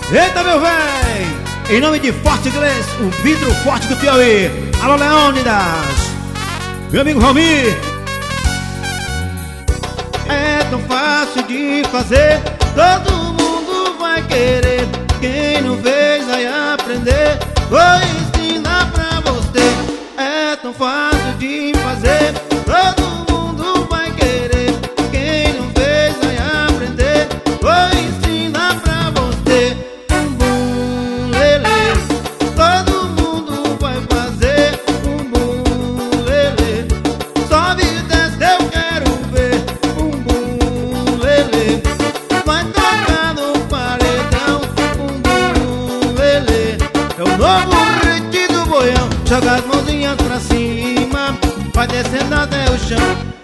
Eita, meu véi! Em nome de Forte Inglês, o vidro forte do Piauí. Alô, Leônidas! Meu amigo Valmir! É tão fácil de fazer, todo mundo vai querer. Quem não fez vai aprender, vou ensinar pra você. É tão fácil de fazer, todo mundo vai querer. Quem não fez vai aprender, vou ensinar pra você. Bumbum lelê, todo mundo vai fazer. Bumbum lelê, sobe e desce, eu quero ver. Bumbum lelê, vai tocar no paredão. Bumbum lelê, é o novo ritmo do boião. Joga as mãozinhas pra cima, vai descendo até o chão.